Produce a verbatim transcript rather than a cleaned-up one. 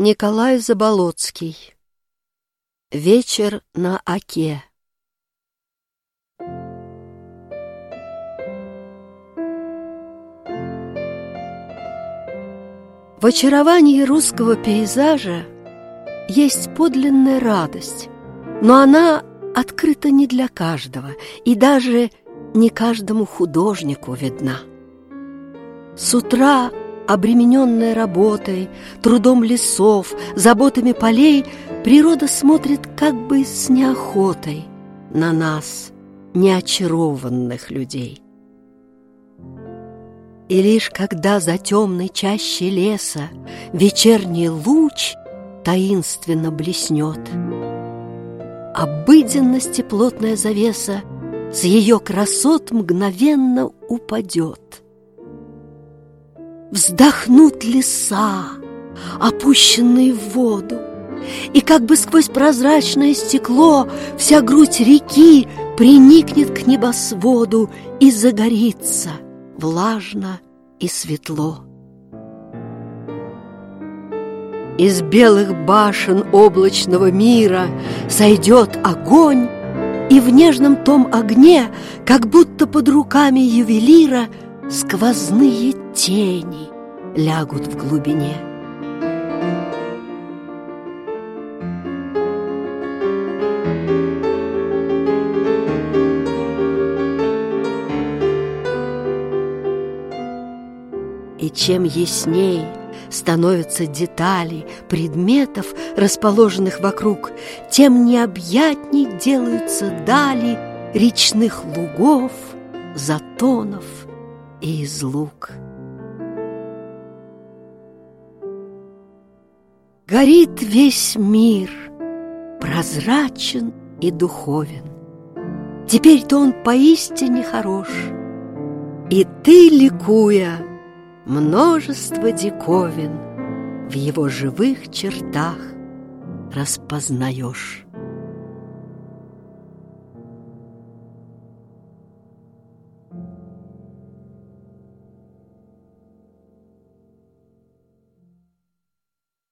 Николай Заболоцкий. Вечер на Оке. В очаровании русского пейзажа есть подлинная радость, но она открыта не для каждого, и даже не каждому художнику видна. С утра, обремененная работой, трудом лесов, заботами полей, природа смотрит как бы с неохотой на нас, неочарованных людей. И лишь когда за темной чащей леса вечерний луч таинственно блеснет, обыденности плотная завеса с ее красот мгновенно упадет. Вздохнут леса, опущенные в воду, и как бы сквозь прозрачное стекло вся грудь реки приникнет к небосводу и загорится влажно и светло. Из белых башен облачного мира сойдет огонь, и в нежном том огне, как будто под руками ювелира, сквозные тени лягут в глубине. И чем ясней становятся детали предметов, расположенных вокруг, тем необъятней делаются дали речных лугов, затонов и излуг. Горит весь мир, прозрачен и духовен. Теперь-то он поистине хорош, и ты, ликуя, множество диковин в его живых чертах распознаешь.